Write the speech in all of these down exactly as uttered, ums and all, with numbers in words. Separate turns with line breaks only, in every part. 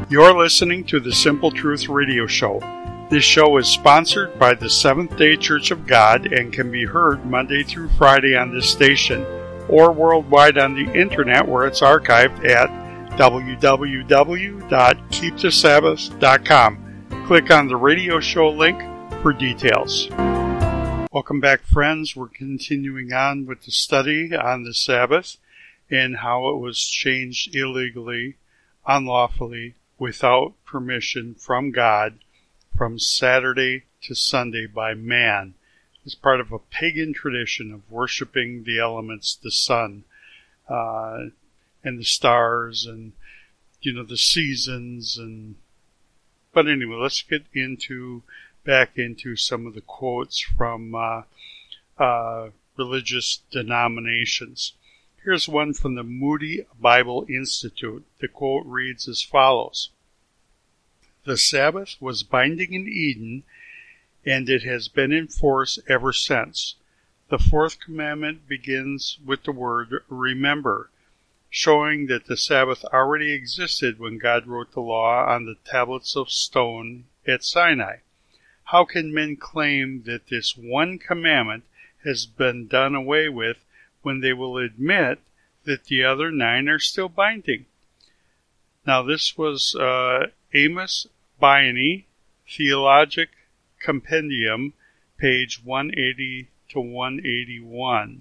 You're listening to the Simple Truth Radio Show. This show is sponsored by the Seventh-day Church of God and can be heard Monday through Friday on this station or worldwide on the internet where it's archived at w w w dot keep the sabbath dot com. Click on the radio show link for details. Welcome back, friends. We're continuing on with the study on the Sabbath and how it was changed illegally, unlawfully, without permission from God from Saturday to Sunday by man. It's part of a pagan tradition of worshiping the elements, the sun, uh, and the stars, and, you know, the seasons. And But anyway, let's get into back into some of the quotes from uh, uh, religious denominations. Here's one from the Moody Bible Institute. The quote reads as follows: "The Sabbath was binding in Eden, and it has been in force ever since. The fourth commandment begins with the word remember, showing that the Sabbath already existed when God wrote the law on the tablets of stone at Sinai. How can men claim that this one commandment has been done away with when they will admit that the other nine are still binding?" Now, this was uh, Amos Bioney, Theologic Compendium, page one eighty to one eighty-one.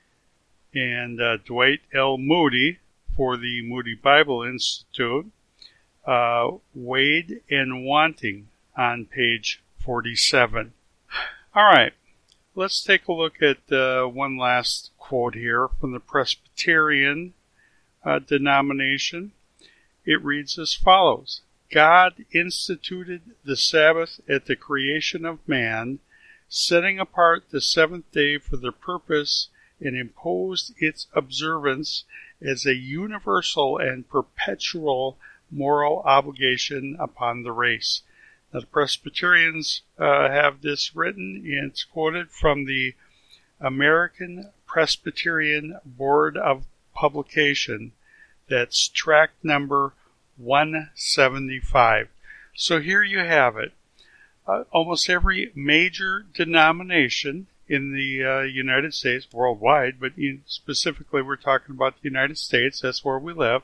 And uh, Dwight L. Moody, for the Moody Bible Institute, uh, Wade and Wanting, on page forty-seven. All right, let's take a look at uh, one last quote here from the Presbyterian uh, denomination. It reads as follows: "God instituted the Sabbath at the creation of man, setting apart the seventh day for the purpose, and imposed its observance as a universal and perpetual moral obligation upon the race." Now, the Presbyterians uh, have this written, and it's quoted from the American Presbyterian Board of Publication. That's tract number one seventy-five. So here you have it. Uh, almost every major denomination in the uh, United States, worldwide, but in, specifically we're talking about the United States, that's where we live,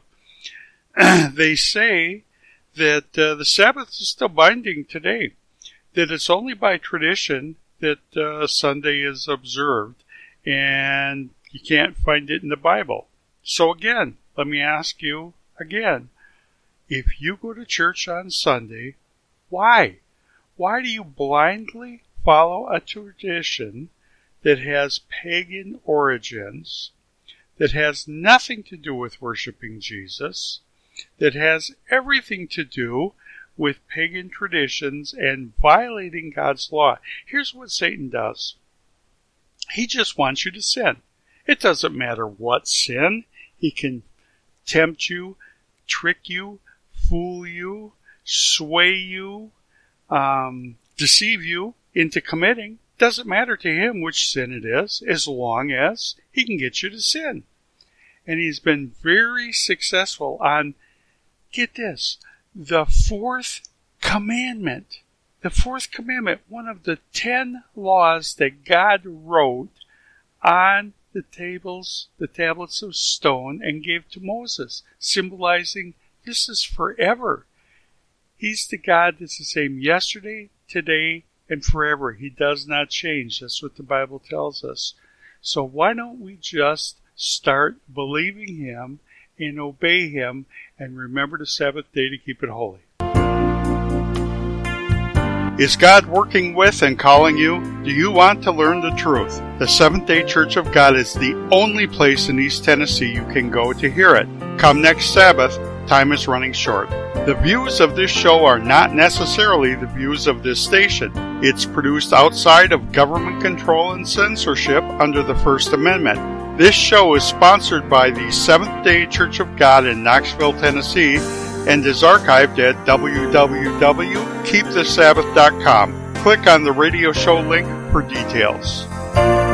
they say that uh, the Sabbath is still binding today, that it's only by tradition that uh, Sunday is observed, and you can't find it in the Bible. So again, let me ask you again, if you go to church on Sunday, why? Why do you blindly follow a tradition that has pagan origins, that has nothing to do with worshiping Jesus, that has everything to do with pagan traditions and violating God's law? Here's what Satan does. He just wants you to sin. It doesn't matter what sin. He can tempt you, trick you, fool you, sway you, um, deceive you into committing. Doesn't matter to him which sin it is, as long as he can get you to sin. And he's been very successful on, get this, the fourth commandment. The fourth commandment, one of the ten laws that God wrote on the tables, the tablets of stone, and gave to Moses, symbolizing this is forever. He's the God that's the same yesterday, today, and forever. He does not change. That's what the Bible tells us. So why don't we just start believing him and obey him and remember the Sabbath day to keep it holy? Is God working with and calling you? Do you want to learn the truth? The Seventh-day Church of God is the only place in East Tennessee you can go to hear it. Come next Sabbath. Time is running short. The views of this show are not necessarily the views of this station. It's produced outside of government control and censorship under the First Amendment. This show is sponsored by the Seventh-day Church of God in Knoxville, Tennessee, and is archived at w w w dot keep the sabbath dot com. Click on the radio show link for details.